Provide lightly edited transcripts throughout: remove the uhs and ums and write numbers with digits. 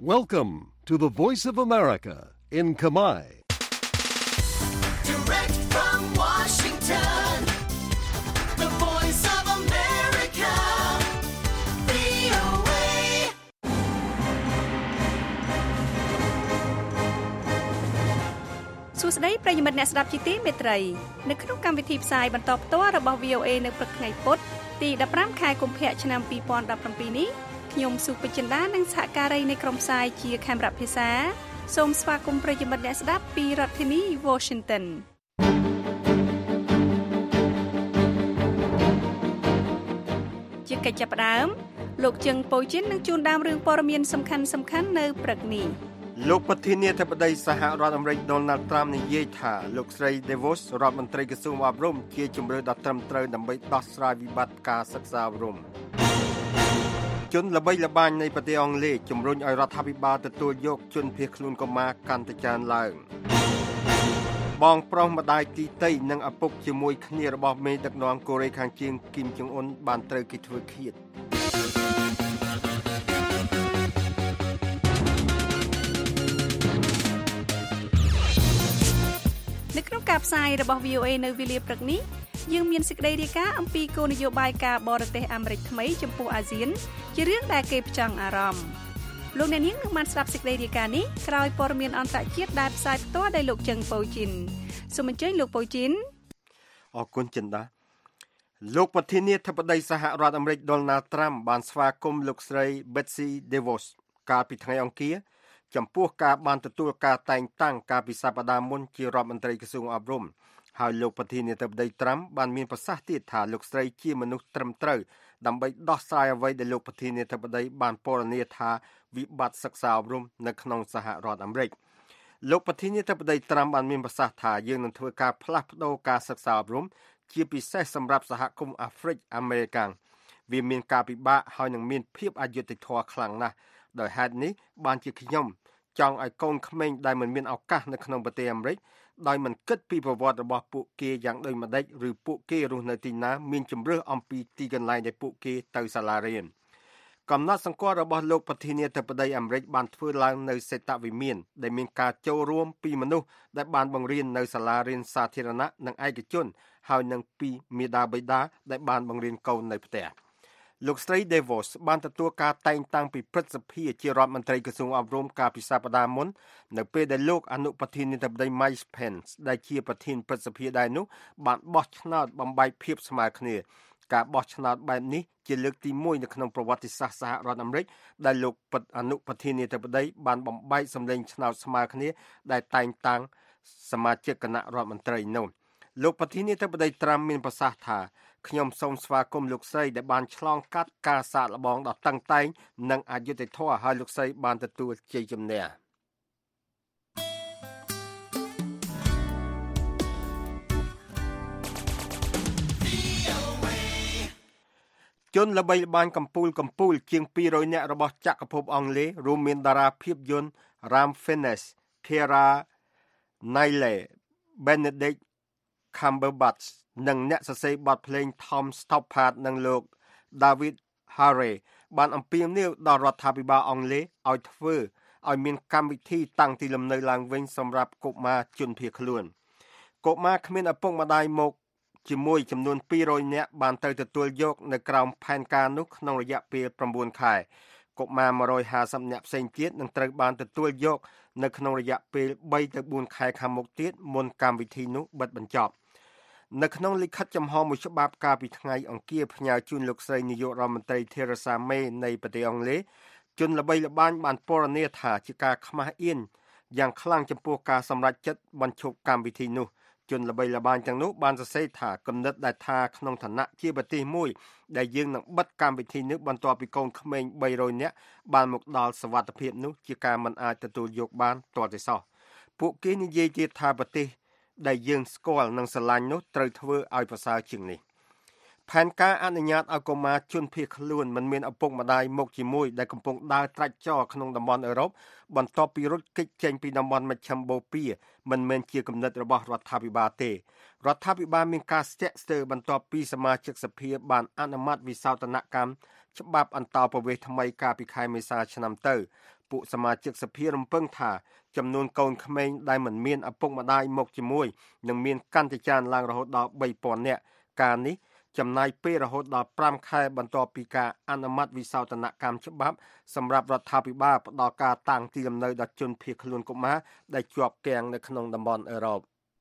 Welcome to the Voice of America in Khmer. Direct from Washington, the Voice of America, VOA. សួស្តីប្រិយមិត្តអ្នកស្ដាប់ជាទីមេត្រីនៅក្នុងកម្មវិធីផ្សាយបន្តផ្ទាល់របស់ VOA នៅព្រឹកថ្ងៃពុធទី15ខែកុម្ភៈឆ្នាំ2017នេះខ្ញុំសុភចិន្តានិងសហការីនៃក្រុមផ្សាយជាខេមរៈភាសាសូមស្វាគមន៍ប្រិយមិត្តអ្នកស្ដាប់ពីរដ្ឋធានី Washington ជាកិច្ចចាប់ផ្ដើមលោកជឹងប៉ូជីននឹងជួនដើមរឿងព័ត៌មានសំខាន់ៗនៅព្រឹកនេះលោកប្រធានាធិបតីសហរដ្ឋអាមេរិក Donald Trump និយាយថាលោកស្រី DeVos រដ្ឋមន្ត្រីក្រសួងអប់រំជាជំរឿនដ៏ត្រឹមត្រូវដើម្បីដោះស្រាយវិបត្តិការសិក្សាអប់រំជនល្បីល្បាញនៃប្រទេសអង់គ្លេសជំរុញឲ្យរដ្ឋាភិបាលទទួលយកជនភៀសខ្លួនកុមារកាន់តែច្រើនឡើងបងប្រុសម្ដាយទីតីនិងឪពុកជាមួយគ្នារបស់មេដឹកនាំកូរ៉េខាងជើងគីមចុងអ៊ុនបានត្រូវគេធ្វើឃាតនៅក្នុងការផ្សាយរបស់ VOA នៅវេលាព្រឹកនេះយើងមានសេចក្តីរាយការណ៍អំពីគោលនយោបាយការបរទេសអាមេរិកថ្មីចំពោះអាស៊ានជារឿងដែលគេផ្ចង់អារម្មណ៍លោកអ្នកនាងនឹងបានស្ដាប់សេចក្តីរាយការណ៍នេះក្រោយព័ត៌មានអន្តរជាតិដែលផ្សាយផ្ទាល់ដោយលោកជឹងប៉ូជីនសូមអញ្ជើញលោកប៉ូជីនអរគុណចិន្តាលោកប្រធានាធិបតីសហរដ្ឋអាមេរិក Donald Trump បានស្វាគមន៍លោកស្រី Betsy DeVos កាលពីថ្ងៃអង្គារចំពោះការបានទទួលការតែងតាំងកាលពីសប្តាហ៍មុនជារដ្ឋមន្ត្រីក្រសួងអប់រំហើយលោកប្រធានាធិបតី Trump បានមានប្រសាសន៍ទៀតថាលោកស្រីជាមនុស្សត្រឹមត្រូវដើម្បីដោះស្រាយអ្វីដែលលោកប្រធានាធិបតីបានពណ៌នាថាវិបត្តិសិក្សាអប់រំនៅក្នុងសហរដ្ឋអាមេរិកលោកប្រធានាធិបតី Trump បានមានប្រសាសន៍ថាយើងនឹងធ្វើការផ្លាស់ប្ដូរការសិក្សាអប់រំជាពិសេសសម្រាប់សហគមន៍អាហ្វ្រិកអាមេរិកាំងវាមានការពិបាកហើយនឹងមានភាពអយុត្តិធម៌ខ្លាំងណាស់ដោយហេតុនេះបានជាខ្ញុំចង់ឲ្យកូនក្មេងដែលមិនមានឱកាសនៅក្នុងប្រទេសអាមេរិកដោយមិនគិតពីប្រវត្តិរបស់ពួកគេយ៉ាងដូចម្ដេចឬពួកគេរស់នៅទីណាមានជំរឿសអំពីទីកន្លែងដែលពួកគេទៅសាលារៀនកំណត់សម្គាល់របស់លោកប្រធានាធិបតីអាមេរិកបានធ្វើឡើងនៅសេតវិមានដែលមានការចូលរួមពីមនុស្សដែលបានបង្រៀននៅសាលារៀនសាធារណៈនិងឯកជនហើយនិងពីមាតាបិតាដែលបានបង្រៀនកូននៅផ្ទះលោកស្រី DeVos បានទទួលការតែងតាំងពីព្រឹទ្ធសភាជារដ្ឋមន្ត្រីក្រសួងអប់រំកាលពីសប្តាហ៍មុននៅពេលដែលលោកអនុប្រធានាធិបតី Mike Pence ដែលជាប្រធានព្រឹទ្ធសភាដែរនោះបានបោះឆ្នោតបំបែកភាពស្មើគ្នាការបោះឆ្នោតបែបនេះជាលើកទី1នៅក្នុងប្រវត្តិសាស្ត្រសហរដ្ឋអាមេរិកដែលលោកអនុប្រធានាធិបតីបានបំបែកសម្លេងឆ្នោតស្មើគ្នាដែលតែងតាំងសមាជិកគណៈរដ្ឋមន្ត្រីនោះលោកប្រធានាធិបតី Trump មានប្រសាសន៍ថាខ្ញុំសូមស្វាគមន៍លោកស្រីដែលបានឆ្លងកាត់ការសាកល្បងដ៏តឹងតែងនិងអយុត្តិធម៌ហើយលោកស្រីបានទទួលជ័យជំនះជនល្បីល្បាញកំពូលជាង200នាក់របស់ចក្រភពអង់គ្លេសរួមមានតារាភាពយន្ត Ram Fiennes, Keira Knightley, Benedict Cumberbatch និងអ្នកសរសេរបទភ្លេង Tom Stoppard និងលោក David Harry បានអំពាវនាវដល់រដ្ឋាភិបាលអង់គ្លេសឲ្យធ្វើឲ្យមានកម្មវិធីតាំងទីលំនៅឡើងវិញសម្រាប់កុមារជនភៀសខ្លួនកុមារគ្មានឪពុកម្ដាយមកជាមួយចំនួន200នាក់បានទៅទទួលយកនៅក្រោមផែនការនោះក្នុងរយៈពេល9ខែកុមារ150នាក់ផ្សេងទៀតនឹងត្រូវបានទទួលយកនៅក្នុងរយៈពេល3ទៅ4ខែខាងមុខទៀតមុនកម្មវិធីនោះបិទបញ្ចប់នៅក្នុងលិខិតចំហមួយច្បាប់កាលពីថ្ងៃអង្គារផ្ញើជូនលោកស្រីនាយករដ្ឋមន្ត្រី Theresa May នៃប្រទេសអង់គ្លេសជនល្បីល្បាញបានពណ៌នាថាជាការខ្មាស់អៀនយ៉ាងខ្លាំងចំពោះការសម្រេចចិត្តបញ្ឈប់កម្មវិធីនោះជនល្បីល្បាញទាំងនោះបានសរសេរថាគំនិតដែលថាក្នុងឋានៈជាប្រទេសមួយដែលយើងនឹងបិទកម្មវិធីនេះបន្ទាប់ពីកូនក្មេង300នាក់បានមកដល់សវត្ថភាពនោះជាការមិនអាចទទួលយកបានទាល់តែសោះពួកគេនិយាយទៀតថាប្រទេសដែលយើងស្គាល់និងស្រឡាញ់នោះត្រូវធ្វើឲ្យប្រសើរជាងនេះផែនការអនុញ្ញាតឲ្យកុមារជនភៀសខ្លួនមិនមានឪពុកម្ដាយមកជាមួយដែលកំពុងដើរត្រាច់ចរក្នុងតំបន់អឺរ៉ុបបន្ទាប់ពីរត់គេចចេញពីតំបន់មជ្ឈិមបូព៌ាមិនមែនជាគំនិតរបស់រដ្ឋាភិបាលទេរដ្ឋាភិបាលមានការស្ទាក់ស្ទើរបន្ទាប់ពីសមាជិកសភាបានអនុម័តវិសោធនកម្មច្បាប់អន្តោប្រវេសន៍ថ្មីកាលពីខែមេសាឆ្នាំទៅពួកសមាជិកសភារំពឹងថាចំនួនកូនក្មេងដែលមិនមានឪពុកម្ដាយមកជាមួយនឹងមានកាន់តែច្រើនឡើងរហូតដល់ 3,000 នាក់ការនេះចំណាយពេលរហូតដល់5ខែបន្ទាប់ពីការអនុម័តវិសោធនកម្មច្បាប់សម្រាប់រដ្ឋាភិបាលផ្ដល់ការតាំងទីលំនៅដល់ជនភៀសខ្លួនកុមារដែលជាប់គាំងនៅក្នុងតំបន់អឺរ៉ុប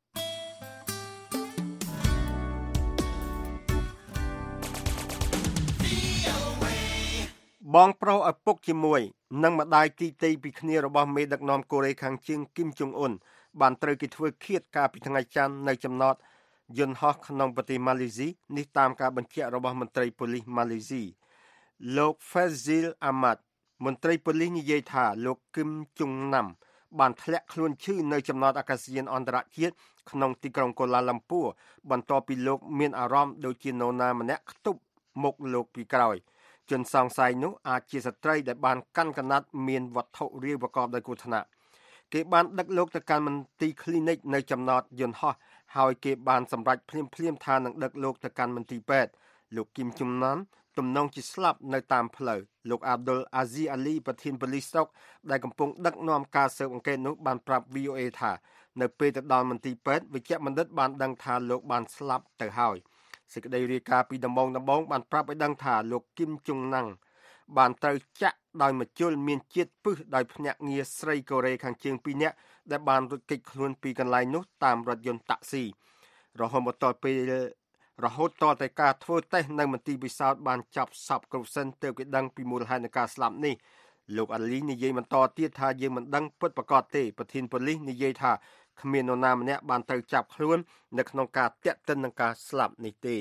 បងប្រុសឪពុកជាមួយនិងម្ដាយទីទីពីគ្នារបស់មេដឹកនាំកូរ៉េខាងជើងគីមចុងអ៊ុនបានត្រូវគេធ្វើឃាតកាលពីថ្ងៃច័ន្ទនៅចំណតយន្តហោះក្នុងប្រទេសម៉ាឡេស៊ីនេះតាមការបញ្ជាក់របស់មន្ត្រីប៉ូលីសម៉ាឡេស៊ីលោក Fazil Ahmad មន្ត្រីប៉ូលីសនិយាយថាលោកគឹមជុងណាំបានធ្លាក់ខ្លួនឈឺនៅចំណតអាកាសយានអន្តរជាតិក្នុងទីក្រុងកូឡាឡាំពួរបន្ទាប់ពីលោកមានអារម្មណ៍ដូចជានរណាម្នាក់ខ្ទប់មុខលោកពីក្រោយជនសង្ស័យនោះអាចជាស្ត្រីដែលបានកាន់កណាត់មានវត្ថុរាវប្រកបដោយគ្រោះថ្នាក់គេបានដឹកលោកទៅកាន់មន្ទីរគ្លីនិកនៅចំណតយន្តហោះហើយគេបានសម្រេចភ្លាមៗថានឹងដឹកលោកទៅកាន់មន្ទីរពេទ្យលោកគីមជុងណាំទំនងជាស្លាប់នៅតាមផ្លូវលោកអាប់ឌុលអាស៊ីអាលីប្រធានប៉ូលីសស្រុកដែលកំពុងដឹកនាំការស៊ើបអង្កេតនោះបានប្រាប់ VOA ថានៅពេលទៅដល់មន្ទីរពេទ្យវេជ្ជបណ្ឌិតបានដឹងថាលោកបានស្លាប់ទៅហើយសេចក្តីរាយការណ៍ពីដំបងបានប្រាប់ឲ្យដឹងថាលោកគឹមជុងណាំងបានត្រូវចាក់ដោយមជុលមានជាតិពឹសដោយភ្នាក់ងារស្រីកូរ៉េខាងជើង2នាក់ដែលបានរត់គេចខ្លួនពីកន្លែងនោះតាមរថយន្តតាក់ស៊ីរហូតមកដល់តែការធ្វើតេស្តនៅមន្ទីរពិសោធន៍បានចាប់សពគ្រប់សិនទើបគេដឹងពីមូលហេតុនៃការស្លាប់នេះលោកអាលីនិយាយបន្តទៀតថាយើងមិនដឹងពិតប្រាកដទេប្រធានប៉ូលីសនិយាយថាគ្មាននរណាម្នាក់បានត្រូវចាប់ខ្លួននៅក្នុងការតាក់ទិននឹងការស្លាប់នេះទេ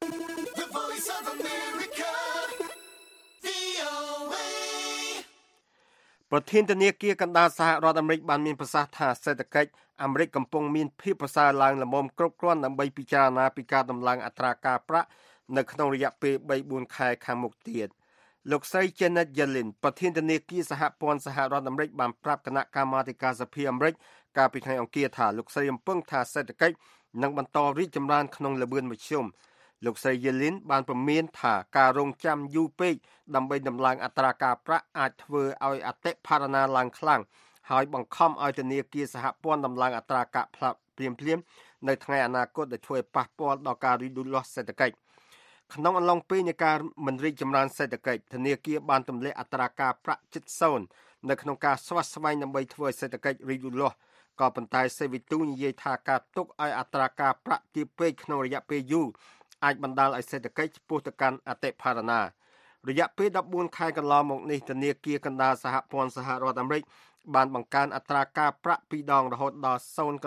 ប្រធានធនាគារកណ្ដាលសហរដ្ឋអាមេរិកបានមានប្រសាសន៍ថាសេដ្ឋកិច្ចអាមេរិកកំពុងមានភាពប្រសើរឡើងល្មមគ្រប់គ្រាន់ដើម្បីពិចារណាពីការដំឡើងអត្រាការប្រាក់នៅក្នុងរយៈពេល 3-4 ខែខាងមុខទៀតលោកស្រី Janet Yellen ប្រធានធនាគារសហព័ន្ធសហរដ្ឋអាមេរិកបានប្រាប់គណៈកម្មាធិការសភាអាមេរិកកាលពីថ្ងៃអង្គារថាលោកស្រីរំពឹងថាសេដ្ឋកិច្ចនឹងបន្តរីកចម្រើនក្នុងល្បឿនមធ្យមលោកស្រី Yellen បានព្រមានថាការរងចាំយូរពេកដើម្បីដំឡើងអត្រាការប្រាក់អាចធ្វើឲ្យអតិផរណាឡើងខ្លាំងហើយបង្ខំឲ្យធនាគារសហព័ន្ធដំឡើងអត្រាការប្រាក់ភ្លាមៗនៅថ្ងៃអនាគតដែលធ្វើឲ្យប៉ះពាល់ដល់ការរីកលូតលាស់សេដ្ឋកិច្ចក្នុងអំឡុងពេលនៃការមិនរីកចម្រើនសេដ្ឋកិច្ចធនាគារបានទម្លាក់អត្រាការប្រាក់ជិត0នៅក្នុងការស្វាស្វែងដើម្បីធ្វើឲ្យសេដ្ឋកិច្ចរីកលូតលាស់ក៏ប៉ុន្តែសេវីទូនិយាយថាការទុកឲ្យអត្រាការប្រាក់ទាបពេកក្នុងរយៈពេលយូរអាចបណ្ដាលឲ្យសេដ្ឋកិច្ចឆ្ពោះទៅកាន់អតិផរណារយៈពេល14ខែកន្លងមកនេះធនាគារកណ្ដាលសហព័ន្ធសហរដ្ឋអាមេរិកបានបង្កើនអត្រាការប្រាក់2ដងរហូតដល់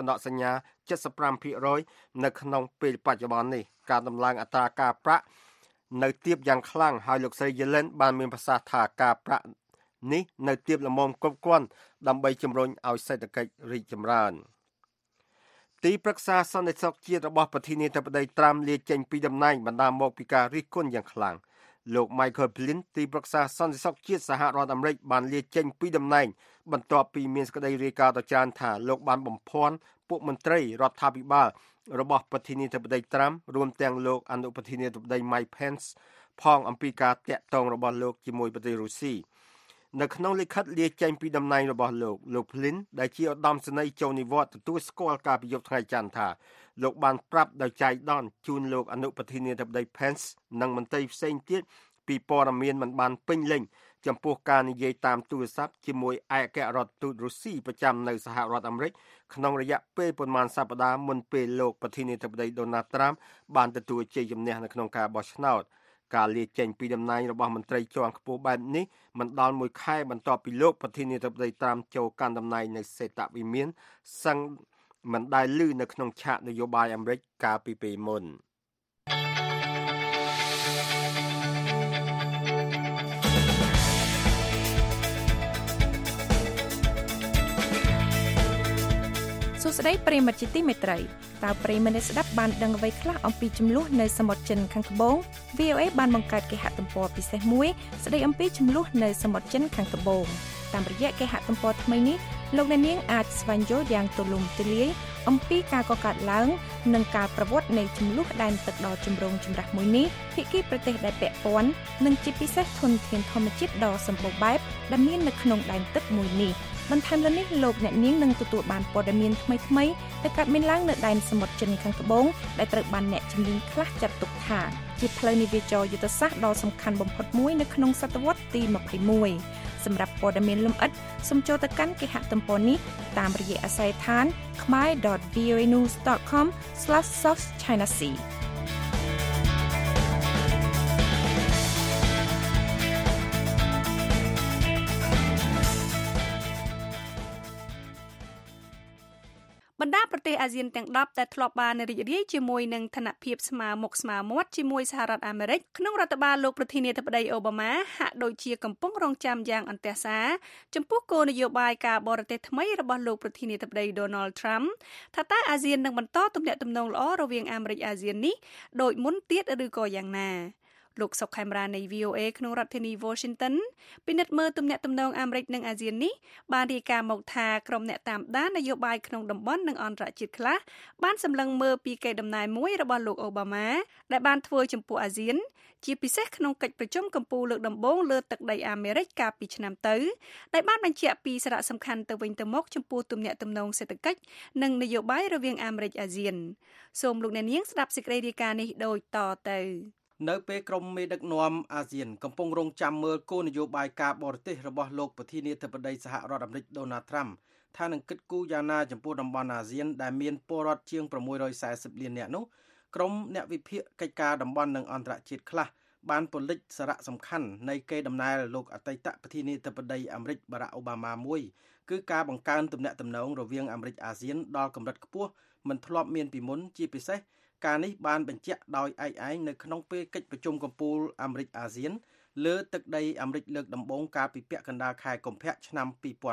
0.75% នៅក្នុងពេលបច្ចុប្បន្ននេះការដំឡើងអត្រាការប្រាក់នៅទាបយ៉ាងខ្លាំងហើយលោកស្រី Yellen បានមានប្រសាសន៍ថាការប្រាក់នេះនៅទាបល្មមគ្រប់គ្រាន់ដើម្បីជំរុញឲ្យសេដ្ឋកិច្ចរីកចម្រើនទីប្រឹក្សាសន្តិសុខជាតិរបស់ប្រធានាធិបតីត្រាំលាចេញពីតំណែងបណ្ដាលមកពីការរិះគន់យ៉ាងខ្លាំងលោក Michael Flynn ទីប្រឹក្សាសន្តិសុខជាតិសហរដ្ឋអាមេរិកបានលាចេញពីតំណែងបន្ទាប់ពីមានសេចក្តីរាយការណ៍ទៅចានថាលោកបានបំភាន់ពួកមន្ត្រីរដ្ឋាភិបាលរបស់ប្រធានាធិបតីត្រាំរួមទាំងលោកអនុប្រធានាធិបតី Mike Pence ផងអំពីការតាក់ទងរបស់លោកជាមួយប្រទេសរុស្ស៊ីនៅក្នុងលិខិតលាចេញពីតំណែងរបស់លោក Flynn ដែលជាឧត្តមសេនីយ៍ចូលនិវត្តន៍ទទួលស្គាល់ការពីយប់ថ្ងៃច័ន្ទថាលោកបានប្រាប់ដោយចៃដន្យជូនលោកអនុប្រធានាធិបតី Pence និងមន្ត្រីផ្សេងទៀតពីព័ត៌មានមិនបានពេញលេញចំពោះការនិយាយតាមទូរស័ព្ទជាមួយឯកអគ្គរដ្ឋទូតរុស្ស៊ីប្រចាំនៅសហរដ្ឋអាមេរិកក្នុងរយៈពេលប្រមាណសប្តាហ៍មុនពេលលោកប្រធានាធិបតី Donald Trump បានទទួលជ័យជំនះនៅក្នុងការបោះឆ្នោតការលាចេញពីតំណែងរបស់មន្ត្រីជាន់ខ្ពស់បែបនេះមិនដល់មួយខែបន្ទាប់ពីលោកប្រធានាធិបតី Trump ចូលកាន់តំណែងនៅសេតវិមានសឹងមិនដែលឮនៅក្នុងឆាកនយោបាយអាមេរិកកាលពីពេលមុនសួស្តីប្រិយមិត្តជាទីមេត្រីតើប្រិយមិត្តស្ដាប់បានដឹងអ្វីខ្លះអំពីចំនួននៅសមុទ្រចិនខាងត្បូង VOA បានបង្កើតគេហទំព័រពិសេសមួយស្ដីអំពីចំនួននៅសមុទ្រចិនខាងត្បូងតាមរយៈគេហទំព័រថ្មីនេះលោកអ្នកនាងអាចស្វែងយល់យ៉ាងទូលំទូលាយអំពីការកកើតឡើងនិងការប្រវត្តិនៃចំនួនដែនទឹកដ៏ចម្រូងចម្រាសមួយនេះភាគីប្រទេសដែលពាក់ព័ន្ធនិងជាពិសេសធនធានធម្មជាតិដ៏សម្បូរបែបដែលមាននៅក្នុងដែនទឹកមួយនេះបន្ថែមលើនេះលោកអ្នកនាងនឹងទទួលបានព័ត៌មានថ្មីៗដែលកើតមានឡើងនៅដែនសមុទ្រចិនខាងត្បូងដែលត្រូវបានអ្នកជំនាញខ្លះចាត់ទុកថាជាផ្លូវនាវាចរយុទ្ធសាស្ត្រដ៏សំខាន់បំផុតមួយនៅក្នុងសតវត្សទី21សម្រាប់ព័ត៌មានលម្អិតសូមចូលទៅកាន់គេហទំព័រនេះតាមរយៈអាស័យដ្ឋាន khmer.voanews.com/southchinasea បណ្ដាប្រទេសអាស៊ានទាំង10ដែលធ្លាប់បានរីករាយជាមួយនឹងឋានភាពស្មើមុខស្មើមាត់ជាមួយសហរដ្ឋអាមេរិកក្នុងរដ្ឋបាលលោកប្រធានាធិបតីអូបាម៉ាហាក់ដូចជាកំពុងរងចាំយ៉ាងអន្ទះសារចំពោះគោលនយោបាយការបរទេសថ្មីរបស់លោកប្រធានាធិបតី Donald Trump ថាតើអាស៊ាននឹងបន្តទំនាក់ទំនងល្អរវាងអាមេរិកអាស៊ាននេះដូចមុនទៀតឬក៏យ៉ាងណាលោកសុកខេមរានៃ VOA ក្នុងរដ្ឋធានី Washington ពិនិត្យមើលទំនាក់ទំនងអាមេរិកនិងអាស៊ាននេះបានរាយការណ៍មកថាក្រុមអ្នកតាមដាននយោបាយក្នុងតំបន់និងអន្តរជាតិខ្លះបានសម្លឹងមើលពីកេរដំណែលមួយរបស់លោកអូបាម៉ាដែលបានធ្វើចំពោះអាស៊ានជាពិសេសក្នុងកិច្ចប្រជុំកំពូលលើកដំបូងលើទឹកដីអាមេរិកកាលពីឆ្នាំទៅដែលបានបញ្ជាក់ពីសារៈសំខាន់ទៅវិញទៅមកចំពោះទំនាក់ទំនងសេដ្ឋកិច្ចនិងនយោបាយរវាងអាមេរិកអាស៊ានសូមលោកអ្នកនាងស្ដាប់សេចក្តីរាយការណ៍នេះដូចតទៅនៅពេលក្រុមមេដឹកនាំអាស៊ានកំពុងរងចាំមើលគោលនយោបាយការបរទេសរបស់លោកប្រធានាធិបតីសហរដ្ឋអាមេរិក Donald Trump ថានឹងគិតគូរយ៉ាងណាចំពោះតំបន់អាស៊ានដែលមានពលរដ្ឋជាង640លាននាក់នោះក្រុមអ្នកវិភាគកិច្ចការតំបន់និងអន្តរជាតិខ្លះបានពន្លិចសារៈសំខាន់នៃកេរដំណែលលោកអតីតប្រធានាធិបតីអាមេរិក Barack Obama មួយគឺការបង្កើនទំនាក់ទំនងរវាងអាមេរិកអាស៊ានដល់កម្រិតខ្ពស់មិនធ្លាប់មានពីមុនជាពិសេសការនេះបានបញ្ជាក់ដោយឯកឯងនៅក្នុងពេលកិច្ចប្រជុំកំពូលអាមេរិកអាស៊ានលើទឹកដីអាមេរិកលើកដំបូងកាលពីពាក់កណ្ដាលខែកុម្ភៈឆ្នាំ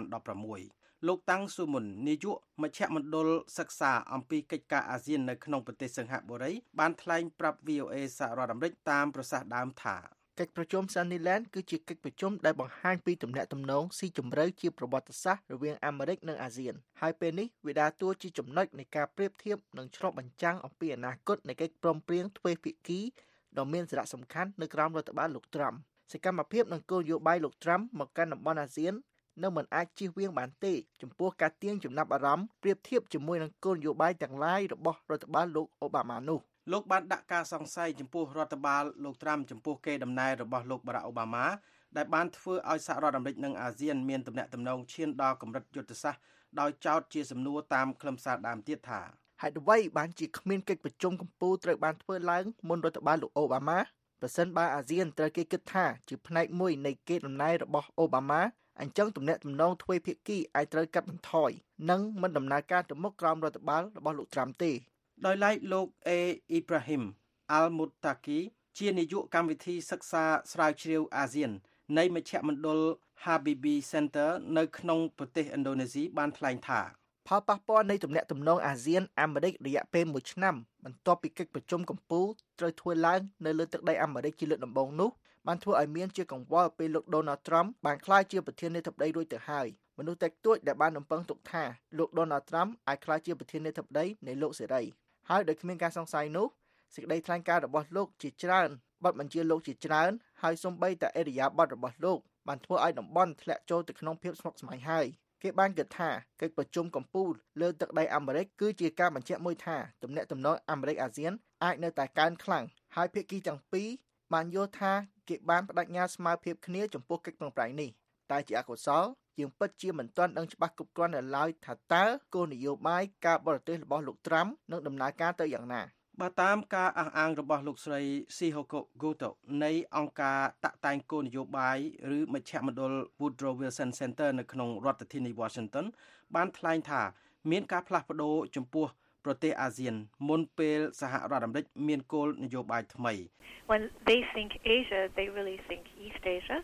2016លោកតាំងស៊ូមុននាយកមជ្ឈមណ្ឌលសិក្សាអំពីកិច្ចការអាស៊ាននៅក្នុងប្រទេសសិង្ហបុរីបានថ្លែងប្រាប់ VOA សហរដ្ឋអាមេរិកតាមប្រសាសន៍ដើមថាកិច្ចប្រជុំ Sunnyland គឺជាកិច្ចប្រជុំដែលបង្ហាញពីទំនាក់ទំនងស៊ីជម្រៅជាប្រវត្តិសាស្ត្ររវាងអាមេរិកនិងអាស៊ានហើយពេលនេះវាដើរតួជាចំណុចនៃការប្រៀបធៀបនិងឆ្លុះបញ្ចាំងអំពីអនាគតនៃកិច្ចព្រមព្រៀងទ្វេភាគីដ៏មានសារៈសំខាន់នៅក្រោមរដ្ឋបាលលោកត្រាំសកម្មភាពនិងគោលនយោបាយលោកត្រាំមកកាន់តំបន់អាស៊ាននៅមិនអាចជៀសវាងបានទេចំពោះការទាញចំណាប់អារម្មណ៍ប្រៀបធៀបជាមួយនឹងគោលនយោបាយទាំងឡាយរបស់រដ្ឋបាលលោកអូបាម៉ានោះលោកបានដាក់ការសង្ស័យចំពោះរដ្ឋបាលលោកត្រាំចំពោះកេរដំណែលរបស់លោកបារ៉ាក់អូបាម៉ាដែលបានធ្វើឲ្យសហរដ្ឋអាមេរិកនិងអាស៊ានមានទំនាក់ទំនងឈានដល់កម្រិតយុទ្ធសាស្ត្រដោយចោទជាសំណួរតាមខ្លឹមសារដើមទៀតថាហេតុអ្វីបានជាគ្មានកិច្ចប្រជុំកំពូលត្រូវបានធ្វើឡើងមុនរដ្ឋបាលលោកអូបាម៉ាប្រសិនបើអាស៊ានត្រូវគេគិតថាជាផ្នែកមួយនៃកេរដំណែលរបស់អូបាម៉ាអញ្ចឹងទំនាក់ទំនងទ្វេភាគីអាចត្រូវកាត់បន្ថយនិងមិនដំណើរការទៅមុខក្រោមរដ្ឋបាលរបស់លោកត្រាំទេដោយឡែកលោកអេអ៊ីប្រាហ៊ីមអាល់មូតាគីជានាយកកម្មវិធីសិក្សាស្រាវជ្រាវអាស៊ាននៃមជ្ឈមណ្ឌល Habibie Center នៅក្នុងប្រទេសឥណ្ឌូនេស៊ីបានថ្លែងថាផលប៉ះពាល់នៃទំនាក់ទំនងអាស៊ានអាមេរិករយៈពេល1ឆ្នាំបន្ទាប់ពីកិច្ចប្រជុំកំពូលត្រូវធ្វើឡើងនៅលើទឹកដីអាមេរិកជាលើកដំបូងនោះបានធ្វើឲ្យមានជាកង្វល់ពេលលោក Donald Trump បានក្លាយជាប្រធានាធិបតីរួចទៅហើយមនុស្សតិចតួចដែលបានរំពឹងទុកថាលោក Donald Trump អាចក្លាយជាប្រធានាធិបតីនៃលោកសេរីហើយដោយគ្មានការសង្ស័យនោះសេចក្តីថ្លែងការណ៍របស់លោកជាច្រើនបទបញ្ជាលោកជាច្រើនហើយសូម្បីតែឥរិយាបថរបស់លោកបានធ្វើឲ្យតំបន់ធ្លាក់ចូលទៅក្នុងភាពស្មុគស្មាញហើយគេបានគិតថាកិច្ចប្រជុំកំពូលលើទឹកដីអាមេរិកគឺជាការបញ្ជាក់មួយថាទំនាក់ទំនងអាមេរិកអាស៊ានអាចនៅតែកើនខ្លាំងហើយភាគីទាំងពីរបានយល់ថាគេបានបដិញ្ញាស្មើភាពគ្នាចំពោះកិច្ចប្រឹងប្រែងនេះតែជាអកុសលយើងពិតជាមិនទាន់ដឹងច្បាស់គ្រប់គ្រាន់នៅឡើយថាតើគោលនយោបាយការបរទេសរបស់លោកត្រាំនឹងដំណើរការទៅយ៉ាងណាបើតាមការអះអាងរបស់លោកស្រី Shihoko Goto នៃអង្គការតាក់តែងគោលនយោបាយឬមជ្ឈមណ្ឌល Woodrow Wilson Center នៅក្នុងរដ្ឋធានី Washington បានថ្លែងថាមានការផ្លាស់ប្ដូរចំពោះប្រទេសអាស៊ានមុនពេលសហរដ្ឋអាមេរិកមានគោលនយោបាយថ្មី When they think Asia they really think East Asia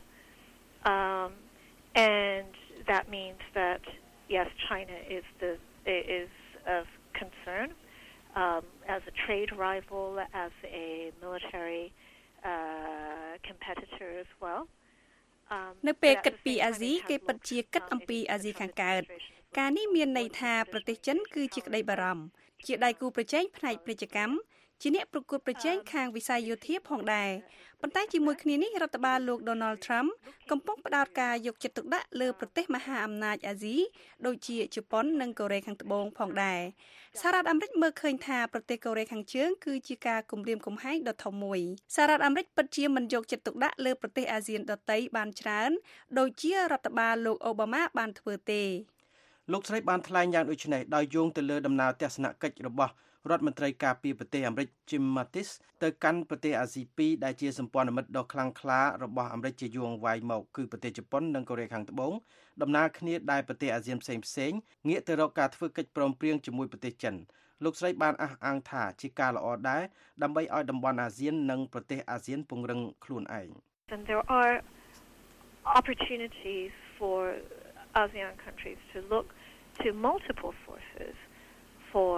and that means that yes China is of concern as a trade rival as a military competitor as well នៅពេលគិតពីអាស៊ីគេពិតជាគិតអំពីអាស៊ីខាងកើតការនេះមានន័យថាប្រទេសចិនគឺជាក្តីបារម្ភជាដៃគូប្រជែងផ្នែកពាណិជ្ជកម្មជាអ្នកប្រកួតប្រជែងខាងវិស័យយោធាផងដែរប៉ុន្តែជាមួយគ្នានេះរដ្ឋបាលលោក Donald Trump កំពុងផ្ដោតការយកចិត្តទុកដាក់លើប្រទេសមហាអំណាចអាស៊ីដូចជាជប៉ុននិងកូរ៉េខាងត្បូងផងដែរសហរដ្ឋអាមេរិកមើលឃើញថាប្រទេសកូរ៉េខាងជើងគឺជាការគំរាមកំហែងដ៏ធំមួយសហរដ្ឋអាមេរិកពិតជាមិនយកចិត្តទុកដាក់លើប្រទេសអាស៊ានដទៃបានច្រើនដូចជារដ្ឋបាលលោកអូបាម៉ាបានធ្វើទេលោកស្រីបានថ្លែងយ៉ាងដូចនេះដោយយោងទៅលើដំណើរទស្សនកិច្ចរបស់រដ្ឋមន្ត្រីការពារប្រទេសអាមេរិក Jim Mattis ទៅកាន់ប្រទេសអាស៊ី2ដែលជាសម្ព័ន្ធមិត្តដ៏ខ្លាំងក្លារបស់អាមេរិកជាយូរអង្វែងមកគឺប្រទេសជប៉ុននិងកូរ៉េខាងត្បូងដំណើរគ្នាដែលប្រទេសអាស៊ានផ្សេងៗងាកទៅរកការធ្វើកិច្ចព្រមព្រៀងជាមួយប្រទេសចិនលោកស្រីបានអះអាងថាជាការល្អដែរដើម្បីឲ្យតំបន់អាស៊ាននិងប្រទេសអាស៊ានពង្រឹងខ្លួនឯង And there are opportunities for ASEAN countries to look to multiple forces for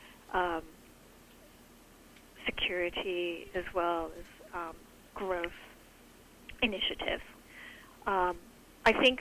security as well as growth initiatives. I think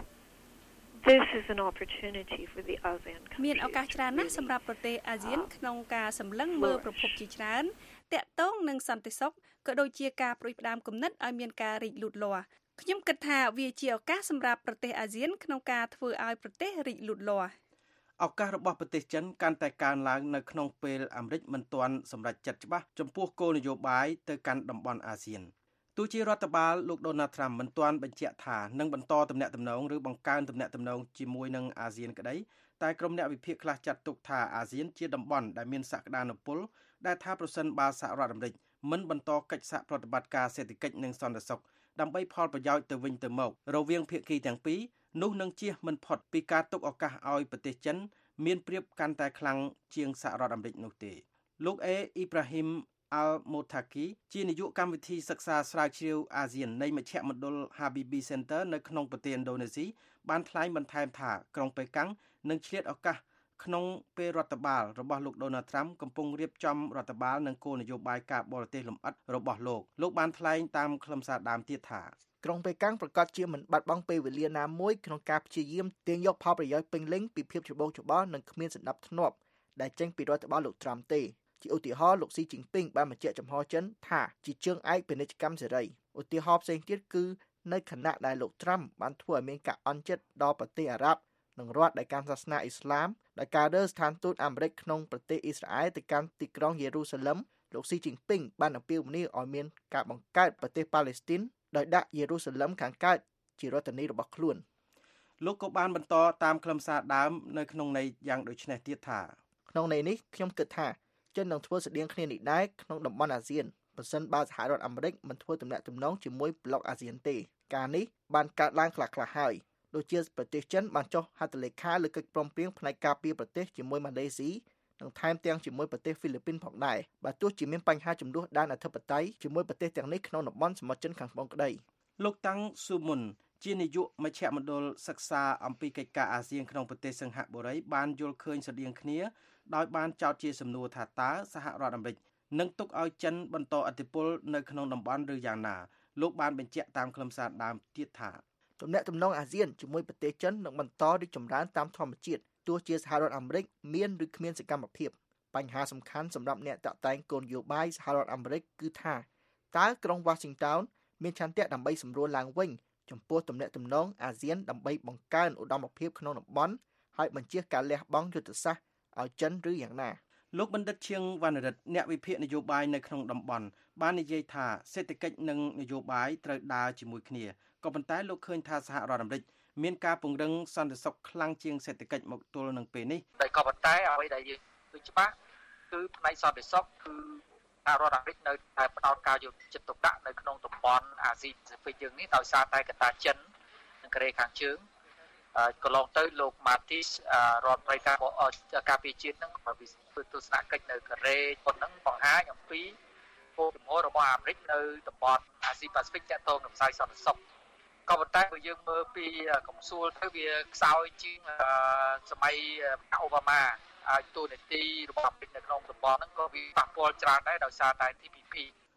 this is an opportunity for the ASEAN countries. មានឱកាសច្រើនណាស់សម្រាប់ប្រទេសអាស៊ានក្នុងការសម្លឹងមើលប្រភពជាច្រើនតាក់ទងនឹងសន្តិសុខក៏ដូចជាការប្រួយផ្ដាមគំនិតឲ្យមានការរីកលូតលាស់ខ្ញុំគិតថាវាជាឱកាសសម្រាប់ប្រទេសអាស៊ានក្នុងការធ្វើឲ្យប្រទេសរីកលូតលាស់ឱកាសរបស់ប្រទេសចិនកាន់តែកើនឡើងនៅក្នុងពេលអាមេរិកមិនទាន់សម្រេចចិត្តច្បាស់ចំពោះគោលនយោបាយទៅកាន់តំបន់អាស៊ានទោះជារដ្ឋបាលលោក Donald Trump មិនទាន់បញ្ជាក់ថានឹងបន្តទំនាក់ទំនងឬបង្កើនទំនាក់ទំនងជាមួយនឹងអាស៊ានក្តីតែក្រុមអ្នកវិភាគខ្លះចាត់ទុកថាអាស៊ានជាតំបន់ដែលមានសក្តានុពលដែលថាប្រសិនបើសហរដ្ឋអាមេរិកមិនបន្តកិច្ចសហប្រតិបត្តិការសេដ្ឋកិច្ចនិងសន្តិសុខដើម្បីផលប្រយោជន៍ទៅវិញទៅមករវាងភាគីទាំងពីរនោះនឹងជៀសមិនផុតពីការទុកឱកាសឲ្យប្រទេសចិនមានប្រៀបកាន់តែខ្លាំងជាងសហរដ្ឋអាមេរិកនោះទេលោកអ៊ីប្រាហ៊ីមអាល់ម៉ូថាគីជានាយកកម្មវិធីសិក្សាស្រាវជ្រាវអាស៊ាននៃមជ្ឈមណ្ឌល Habibie Center នៅក្នុងប្រទេសឥណ្ឌូនេស៊ីបានថ្លែងបន្ថែមថាក្រុងប៉េកាំងនឹងឆ្លៀតឱកាសក្នុងពេលរដ្ឋបាលរបស់លោក Donald Trump កំពុងរៀបចំរដ្ឋបាលនិងគោលនយោបាយការបរទេសលម្អិតរបស់លោកបានថ្លែងតាមខ្លឹមសារដើមទៀតថាក្រុងប៉េកាំងប្រកាសជាមិនបាត់បង់ពេលវេលាណាមួយក្នុងការព្យាយាមទាញយកផលប្រយោជន៍ពេញលេញពីភាពច្បងច្បល់និងគ្មានសណ្ដាប់ធ្នាប់ដែលចេញពីរដ្ឋបាលលោក Trump ទេជាឧទាហរណ៍លោកស៊ីជីនពីងបានបញ្ជាក់ចំហចិនថាជាជើងឯកពាណិជ្ជកម្មសេរីឧទាហរណ៍ផ្សេងទៀតគឺនៅខណៈដែលលោក Trump បានធ្វើឲ្យមានការអន់ចិត្តដល់ប្រទេសអារ៉ាប់និងរដ្ឋដែលកាន់សាសនាអ៊ីស្លាមដោយការរើស្ថានទូតអាមេរិកក្នុងប្រទេសអ៊ីស្រាអែលទៅកាន់ទីក្រុងយេរូសាឡឹមលោកស៊ីជីនពីងបានអំពាវនាវឲ្យមានការបង្កើតប្រទេសប៉ាឡេស្ទីនដោយដាក់យេរូសាឡឹមខាងកើតជារដ្ឋធានីរបស់ខ្លួនលោកក៏បានបន្តតាមខ្លឹមសារដើមនៅក្នុងន័យយ៉ាងដូចនេះទៀតថាក្នុងន័យនេះខ្ញុំគិតថាចិននឹងធ្វើស្តៀងគ្នានេះដែរក្នុងតំបន់អាស៊ានប្រសិនបើសហរដ្ឋអាមេរិកមិនធ្វើទំនាក់ទំនងជាមួយប្លុកអាស៊ានទេការនេះបានកើតឡើងខ្លះៗហើយដូចជាប្រទេសចិនបានចុះហត្ថលេខាលើកិច្ចព្រមព្រៀងផ្នែកការពារប្រទេសជាមួយម៉ាឡេស៊ីនិងថែមទាំងជាមួយប្រទេសហ្វីលីពីនផងដែរបើទោះជាមានបញ្ហាចំនួនដែនអធិបតេយ្យជាមួយប្រទេសទាំងនេះក្នុងតំបន់សមុទ្រចិនខាងត្បូងក្តីលោកតាំងស៊ូមុនជានាយកមជ្ឈមណ្ឌលសិក្សាអំពីកិច្ចការអាស៊ានក្នុងប្រទេសសិង្ហបុរីបានយល់ឃើញស្រដៀងគ្នាដោយបានចោទជាសំណួរថាតើសហរដ្ឋអាមេរិកនឹងទុកឲ្យចិនបន្តឥទ្ធិពលនៅក្នុងតំបន់ឬយ៉ាងណាលោកបានបញ្ជាក់តាមខ្លឹមសារដើមទៀតថាទំនាក់ទំនងអាស៊ានជាមួយប្រទេសចិននឹងបន្តរីកចម្រើនតាមធម្មជាតិទោះជាសហរដ្ឋអាមេរិកមានឬគ្មានសកម្មភាពបញ្ហាសំខាន់សម្រាប់អ្នកតាក់តែងគោលនយោបាយសហរដ្ឋអាមេរិកគឺថាតើក្រុង Washington មានឆន្ទៈដើម្បីសម្រួលឡើងវិញចំពោះទំនាក់ទំនងអាស៊ានដើម្បីបង្កើនឧត្តមភាពក្នុងតំបន់ហើយបញ្ជាការលះបង់យុទ្ធសាស្ត្រឲ្យចិនឬយ៉ាងណាលោកបណ្ឌិតឈៀងវណ្ណរិទ្ធអ្នកវិភាគនយោបាយនៅក្នុងតំបន់បាននិយាយថាសេដ្ឋកិច្ចនិងនយោបាយត្រូវដើរជាមួយគ្នាក៏ប៉ុន្តែលោកឃើញថាសហរដ្ឋអាមេរិកមានការពង្រឹងសន្តិសុខខ្លាំងជាងសេដ្ឋកិច្ចមកទល់នឹងពេលនេះតែក៏ប៉ុន្តែអ្វីដែលយើងឃើញច្បាស់គឺផ្នែកសន្តិសុខគឺសហរដ្ឋអាមេរិកនៅតែផ្ដោតការយកចិត្តទុកដាក់នៅក្នុងតំបន់អាស៊ីប៉ាស៊ីហ្វិកយើងនេះដោយសារតែកត្តាចិននិងកូរ៉េខាងជើងកន្លងទៅលោក Mattis រដ្ឋមន្ត្រីការពារជាតិនឹងធ្វើទស្សនកិច្ចនៅកូរ៉េប៉ុណ្ណឹងបង្ហាញអំពីគោលជំហររបស់អាមេរិកនៅតំបន់អាស៊ីប៉ាស៊ីហ្វិកទាក់ទងនឹងវិស័យសន្តិសុខក៏ប៉ុន្តែបើយើងមើលពីកំសួលទៅវាខ្សោយជាងសម័យអូបាម៉ាឲ្យទូនាទីរបស់អាមេរិកនៅក្នុងតំបន់ហ្នឹងក៏វាប៉ះពាល់ច្រើនដែរដោយសារតែ TPP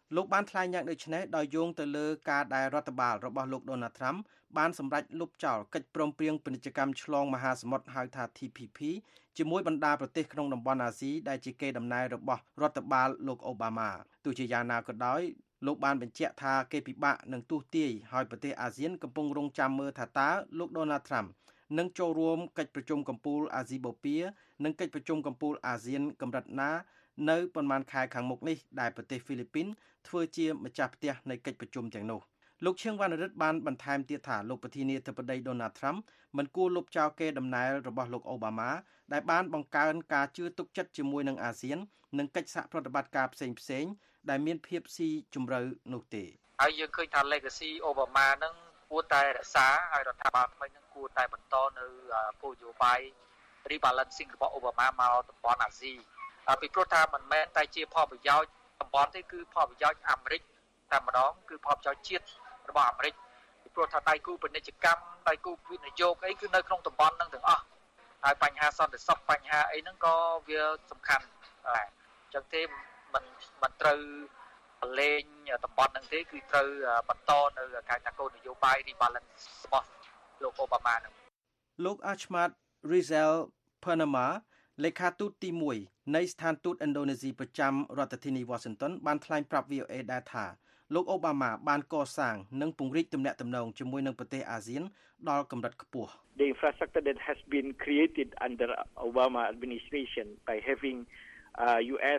លោកបានថ្លែងយ៉ាងដូចនេះដោយយោងទៅលើការដែលរដ្ឋបាលរបស់លោក Donald Trump បានសម្រេចលុបចោលកិច្ចព្រមព្រៀងពាណិជ្ជកម្មឆ្លងមហាសមុទ្រហៅថា TPP ជាមួយបណ្ដាប្រទេសក្នុងតំបន់អាស៊ីដែលជាកេរដំណែលរបស់រដ្ឋបាលលោកអូបាម៉ាទោះជាយ៉ាងណាក៏ដោយលោកបានបញ្ជាក់ថាគេពិបាកនឹងទស្សន៍ទាយឲ្យប្រទេសអាស៊ានកំពុងរងចាំមើលថាតើលោក Donald Trump នឹងចូលរួមកិច្ចប្រជុំកំពូលអាស៊ីបូព៌ានិងកិច្ចប្រជុំកំពូលអាស៊ានកម្រិតណានៅប៉ុន្មានខែខាងមុខនេះដែលប្រទេសហ្វីលីពីនធ្វើជាម្ចាស់ផ្ទះនៃកិច្ចប្រជុំទាំងនោះលោកឈៀងវណ្ណរិទ្ធបានបន្ថែមទៀតថាលោកប្រធានាធិបតី Donald Trump មិនគួរលុបចោលកេរដំណែលរបស់លោកអូបាម៉ាដែលបានបង្កើនការជឿទុកចិត្តជាមួយនឹងអាស៊ាននិងកិច្ចសហប្រតិបត្តិការផ្សេងៗដែលមានភាពស៊ីជម្រៅនោះទេហើយយើងឃើញថា legacy Obama នឹងគួរតែរក្សាហើយរដ្ឋាភិបាលថ្មីនឹងគួរតែបន្តនៅគោលនយោបាយ rebalancing របស់ Obama មកតំបន់អាស៊ីពីព្រោះថាមិនមែនតែជាផលប្រយោជន៍តំបន់ទេគឺផលប្រយោជន៍អាមេរិកតែម្ដងគឺផលប្រយោជន៍ជាតិរបស់អាមេរិកពីព្រោះថាដៃគូពាណិជ្ជកម្មដៃគូវិនិយោគអីគឺនៅក្នុងតំបន់ហ្នឹងទាំងអស់ហើយបញ្ហាសន្តិសុខបញ្ហាអីហ្នឹងក៏វាសំខាន់ដែរអញ្ចឹងទេមិនត្រូវប្រឡែងតំបន់ហ្នឹងទេគឺត្រូវបន្តនៅការគោលនយោបាយ rebalance របស់លោកអូបាម៉ាហ្នឹងលោក Ahmad Rizal Panama លេខាទូតទី1នៃស្ថានទូតឥណ្ឌូនេស៊ីប្រចាំរដ្ឋធានី Washington បានថ្លែងប្រាប់ VOA ដែរថាលោកអូបាម៉ាបានកសាងនិងពង្រីកទំនាក់ទំនងជាមួយនឹងប្រទេសអាស៊ានដល់កម្រិតខ្ពស់ The infrastructure that has been created under Obama administration by having US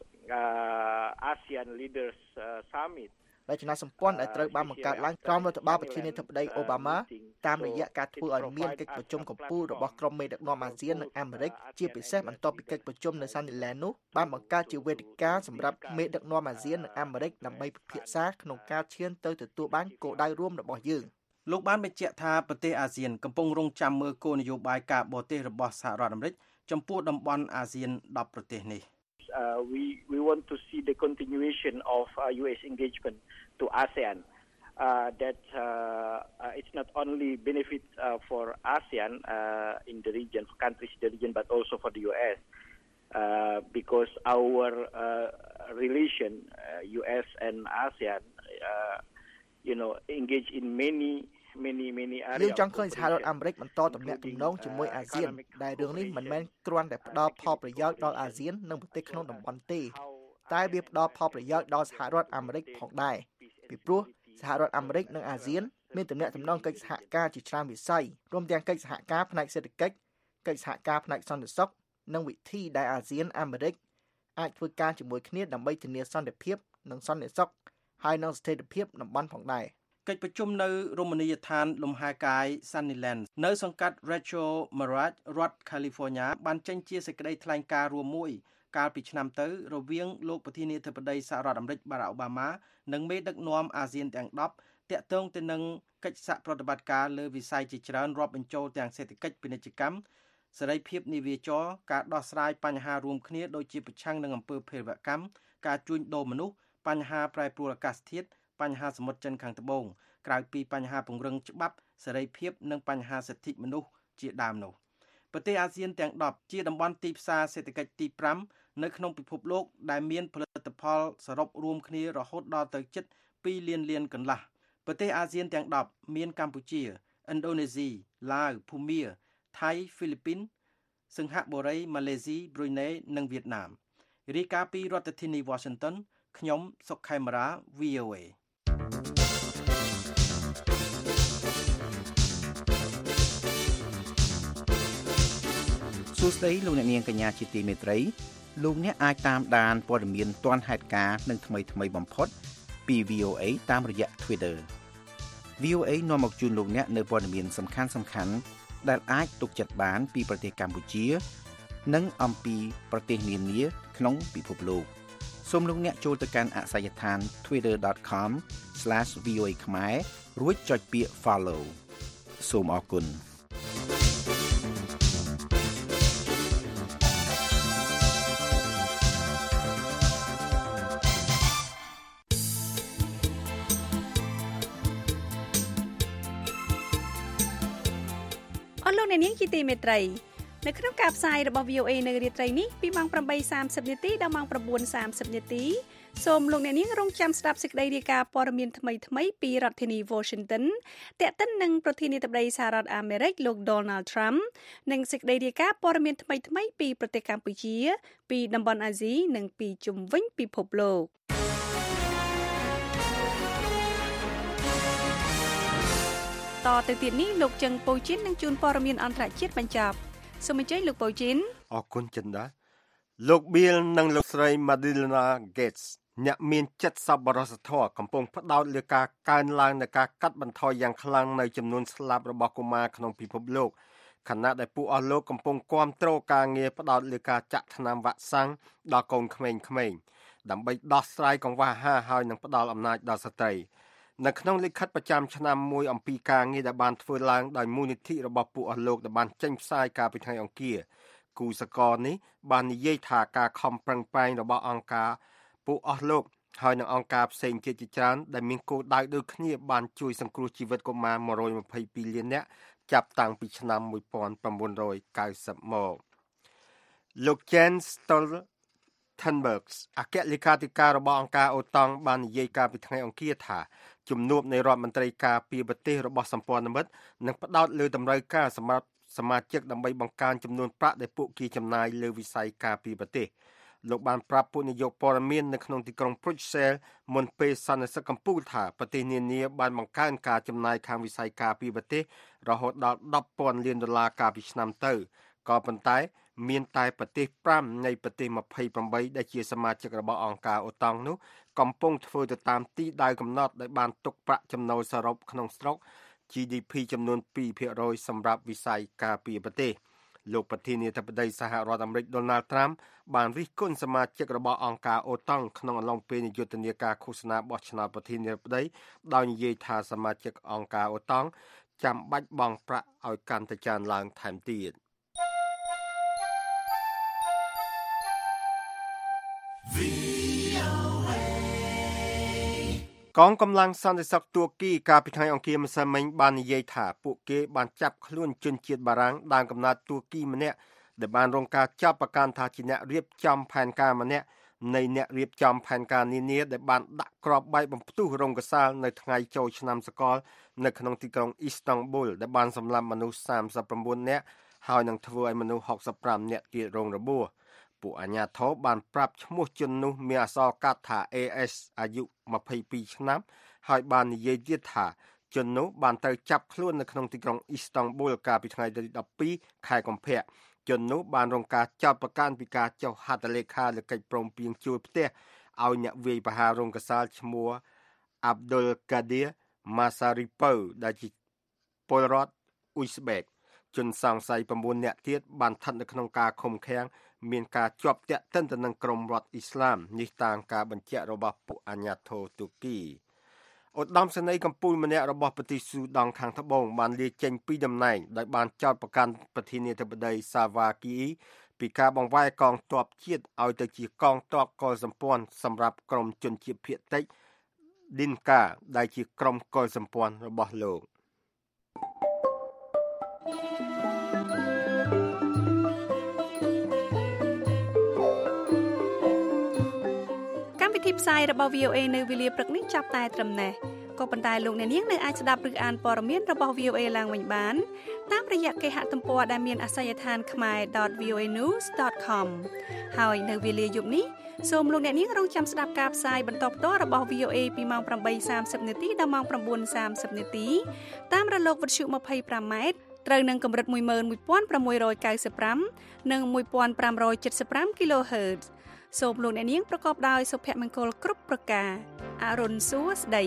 ASEAN Leaders Summit រចនាសម្ព័ន្ធដែលត្រូវបានបង្កើតឡើងក្រោមរដ្ឋបាលប្រធានាធិបតីអូបាម៉ាតាមរយៈការធ្វើឲ្យមានកិច្ចប្រជុំកំពូលរបស់ក្រុមមេដឹកនាំអាស៊ាននិងអាមេរិកជាពិសេសបន្ទាប់ពីកិច្ចប្រជុំនៅសាន់ឌីឡែននោះបានបង្កើតជាវេទិកាសម្រាប់មេដឹកនាំអាស៊ាននិងអាមេរិកដើម្បីពិភាក្សាក្នុងការឈានទៅទទួលបានគោលដៅរួមរបស់យើងលោកបានបញ្ជាក់ថាប្រទេសអាស៊ានកំពុងរងចាំមើលគោលនយោបាយការបរទេសរបស់សហរដ្ឋអាមេរិកចំពោះតំបន់អាស៊ាន10ប្រទេសនេះ we want to see the continuation of US engagement to ASEAN that it's not only benefit for ASEAN in the region for countries in the region but also for the US because our relation US and ASEAN engage in many areas យើងចង់ឃើញសហរដ្ឋអាមេរិកបន្តទំនាក់ទំនងជាមួយអាស៊ានដែលរឿងនេះមិនមែនគ្រាន់តែផ្ដល់ផលប្រយោជន៍ដល់អាស៊ាននិងប្រទេសក្នុងតំបន់ទេតែវាផ្ដល់ផលប្រយោជន៍ដល់សហរដ្ឋអាមេរិកផងដែរពីព្រោះសហរដ្ឋអាមេរិកនិងអាស៊ានមានទំនាក់ទំនងកិច្ចសហការជាច្រើនវិស័យរួមទាំងកិច្ចសហការផ្នែកសេដ្ឋកិច្ចកិច្ចសហការផ្នែកសន្តិសុខនិងវិធីដែលអាស៊ានអាមេរិកអាចធ្វើការជាមួយគ្នាដើម្បីធានាសន្តិភាពនិងសន្តិសុខហើយនិងស្ថិរភាពតំបន់ផងដែរកិច្ចប្រជុំនៅរមណីយដ្ឋានលំហែកាយ Sunnyland នៅសង្កាត់ Rancho Mirage រដ្ឋ California បានចេញជាសេចក្តីថ្លែងការណ៍រួមមួយកាលពីឆ្នាំទៅរវាងលោកប្រធានាធិបតីសហរដ្ឋអាមេរិក Barack Obama និងមេដឹកនាំអាស៊ានទាំង10ទាក់ទងទៅនឹងកិច្ចសហប្រតិបត្តិការលើវិស័យជាច្រើនរាប់បញ្ចូលទាំងសេដ្ឋកិច្ចពាណិជ្ជកម្មសេរីភាពនាវាចរការដោះស្រាយបញ្ហារួមគ្នាដូចជាប្រឆាំងនឹងអំពើភេរវកម្មការជួញដូរមនុស្សបញ្ហាប្រែប្រួលអាកាសធាតុបញ្ហាសមុទ្រចិនខាងត្បូងក្រៅពីបញ្ហាពង្រឹងច្បាប់សេរីភាពនិងបញ្ហាសិទ្ធិមនុស្សជាដើមនោះប្រទេសអាស៊ានទាំង10ជាតំបន់ទីផ្សារសេដ្ឋកិច្ចទី5នៅក្នុងពិភពលោកដែលមានផលិតផលសរុបរួមគ្នារហូតដល់ទៅជិត2លានកន្លះប្រទេសអាស៊ានទាំង10មានកម្ពុជាឥណ្ឌូនេស៊ីឡាវភូមាថៃហ្វីលីពីនសិង្ហបុរីម៉ាឡេស៊ីប្រ៊ុយណេនិងវៀតណាមរាយការណ៍ពីរដ្ឋធានី Washington ខ្ញុំសុកខេមរា VOA សួស្តីលោកអ្នកនាងកញ្ញាជាទីមេត្រីលោកអ្នកអាចតាមដានព័ត៌មានទាន់ហេតុការណ៍និងថ្មីបំផុតពី VOA តាមរយៈ Twitter VOA នាំមកជូនលោកអ្នកនៅព័ត៌មានសំខាន់ដែលអាចទុកចិត្តបានពីប្រទេសកម្ពុជានិងអំពីប្រទេសនានាក្នុងពិភពលោកសូមលោកអ្នកចូលទៅកាន់អាសយដ្ឋាន twitter.com/voa ខ្មែររួចចុចពាក្យ follow សូមអរគុណលោកអ្នកនាងជាទីមេត្រីនៅក្នុងការផ្សាយរបស់ VOA នៅរាត្រីនេះពីម៉ោង 8:30 នាទីដល់ម៉ោង 9:30 នាទីសូមលោកអ្នកនាងរងចាំស្ដាប់សេចក្តីរាយការណ៍ព័ត៌មានថ្មីៗពីរដ្ឋធានី Washington ទាក់ទិននឹងប្រធានាធិបតីសហរដ្ឋអាមេរិកលោក Donald Trump និងសេចក្តីរាយការណ៍ព័ត៌មានថ្មីៗពីប្រទេសកម្ពុជាពីតំបន់អាស៊ីនិងពីជុំវិញពិភពលោកតទៅទៀតនេះលោកចឹងពូជីននឹងជួនព័ត៌មានអន្តរជាតិបញ្ចប់សូមអញ្ជើញលោកពូជីនអរគុណចិនដាលោក Bill និងលោកស្រី Madeleine Gates អ្នកមានចិត្តសប្បុរសធម៌កំពុងផ្ដោតលើការកើនឡើងនៃការកាត់បន្ថយយ៉ាងខ្លាំងនៅចំនួនស្លាប់របស់កុមារក្នុងពិភពលោកខណៈដែលពួកអស់លោកកំពុងគាំទ្រការងារផ្ដោតលើការចាក់ថ្នាំវ៉ាក់សាំងដល់កូនក្មេងៗដើម្បីដោះស្រាយកង្វះអាហារហើយនឹងផ្ដល់អំណាចដល់ស្ត្រីនៅក្នុងលិខិតប្រចាំឆ្នាំមួយអំពីការងារដែលបានធ្វើឡើងដោយមូលនិធិរបស់ពួកអស់លោកដែលបានចេញផ្សាយកាលពីថ្ងៃអង្គារគូសកលនេះបាននិយាយថាការខំប្រឹងប្រែងរបស់អង្គការពួកអស់លោកហើយនឹងអង្គការផ្សេងទៀតជាច្រើនដែលមានគោលដៅដូចគ្នាបានជួយសង្គ្រោះជីវិតកុមារ122លាននាក់ចាប់តាំងពីឆ្នាំ1990មកលោក Jens Stoltenberg អគ្គលេខាធិការរបស់អង្គការអូតង់បាននិយាយកាលពីថ្ងៃអង្គារថាជំនួបនៃរដ្ឋមន្ត្រីការពារប្រទេសរបស់សម្ព័ន្ធមិត្តនឹងផ្ដោតលើតម្រូវការសម្រាប់សមាជិកដើម្បីបង្កើនចំនួនប្រាក់ដែលពួកគេចំណាយលើវិស័យការពារប្រទេសលោកបានប្រាប់ពួកនាយកព័ត៌មាននៅក្នុងទីក្រុង Brussels មុនពេលសន្និសីទកំពូលថាប្រទេសនានាបានបង្កើនការចំណាយខាងវិស័យការពារប្រទេសរហូតដល់ $10,000 លានកាលពីឆ្នាំទៅក៏ប៉ុន្តែមានតែប្រទេស5នៃប្រទេស28ដែលជាសមាជិករបស់អង្គការអូតង់នោះកំពុងធ្វើទៅតាមទីដៅកំណត់ដែលបានទុកប្រាក់ចំណូលសរុបក្នុងស្រុក GDP ចំនួន 2% សម្រាប់វិស័យការពារប្រទេសលោកប្រធានាធិបតីសហរដ្ឋអាមេរិក Donald Trump បានរិះគន់សមាជិករបស់អង្គការអូតង់ក្នុងអំឡុងពេលនាយុទ្ធនាការឃោសនាបោះឆ្នោតប្រធានាធិបតីដោយនិយាយថាសមាជិកអង្គការអូតង់ចាំបាច់បង់ប្រាក់ឲ្យកាន់តែច្រើនឡើងថែមទៀតកងកម្លាំងសន្តិសុខទួរគីកាលពីថ្ងៃអង្គារម្សិលមិញបាននិយាយថាពួកគេបានចាប់ខ្លួនជនជាតិបារាំងដើមកំណើតទួរគីម្នាក់ដែលបានរងការចាប់ប្រកាន់ថាជាអ្នករៀបចំផែនការម្នាក់នៃអ្នករៀបចំផែនការនានាដែលបានដាក់គ្រាប់បែកបំផ្ទុះរោងកសាលនៅថ្ងៃចូលឆ្នាំសកលនៅក្នុងទីក្រុងអ៊ីស្តង់ប៊ុលដែលបានសម្លាប់មនុស្ស39នាក់ហើយនឹងធ្វើឲ្យមនុស្ស65នាក់ទៀតរងរបួសពួកអាជ្ញាធរបានប្រាប់ឈ្មោះជននោះមានអក្សរកាត់ថា AS អាយុ22ឆ្នាំហើយបាននិយាយទៀតថាជននោះបានត្រូវចាប់ខ្លួននៅក្នុងទីក្រុងអ៊ីស្តង់ប៊ុលកាលពីថ្ងៃទី12ខែកុម្ភៈជននោះបានរងការចោទប្រកាន់ពីការចុះហត្ថលេខាលើកិច្ចព្រមព្រៀងជួលផ្ទះឲ្យអ្នកវាយប្រហាររោងកសាលឈ្មោះ Abdul Qadir Masaripov ដែលជាពលរដ្ឋអ៊ុយស្បេកជនសង្ស័យ9នាក់ទៀតបានស្ថិតនៅក្នុងការឃុំឃាំងមានការជាប់ទាក់ទិនទៅនឹងក្រុមរដ្ឋអ៊ីស្លាមនេះតាមការបញ្ជាក់របស់ពួកអាជ្ញាធរទូគីឧត្តមសេនីយ៍កំពូលម្នាក់របស់ប្រទេសស៊ូដង់ខាងត្បូងបានលាចេញពីតំណែងដោយបានចោទប្រកាន់ប្រធានាធិបតីសាវ៉ាគីពីការបង្វែរកងទ័ពជាតិឲ្យទៅជាកងទ័ពកុលសម្ព័ន្ធសម្រាប់ក្រុមជនជាតិភាគតិចឌីនកាដែលជាក្រុមកុលសម្ព័ន្ធរបស់លោកកម្មវិធីផ្សាយរបស់ VOA នៅវេលាព្រឹកនេះចាប់តែត្រឹមនេះក៏ប៉ុន្តែលោកអ្នកនាងនៅអាចស្ដាប់ឬអានព័ត៌មានរបស់ VOA ឡើងវិញបានតាមរយៈគេហទំព័រដែលមានអាសយដ្ឋាន khmer.voanews.com ហើយនៅវេលាយប់នេះសូមលោកអ្នកនាងរងចាំស្ដាប់ការផ្សាយបន្តផ្ទាល់របស់ VOA ពីម៉ោង 8:30 នាទីដល់ម៉ោង 9:30 នាទីតាមរលកវិទ្យុ 25 ម៉ែត្រត្រូវនឹងកម្រិត 11695 និង 1575 kHz សូមលោកអ្នកនាងប្រកបដោយសុភមង្គលគ្រប់ប្រការអរុនសួស្តី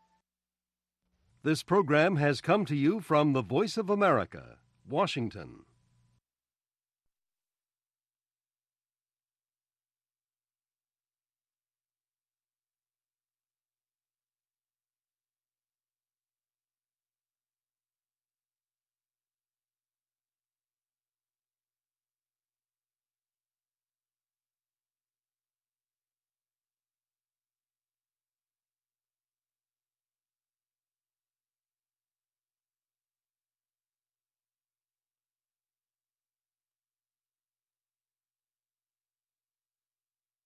This program has come to you from the Voice of America, Washington.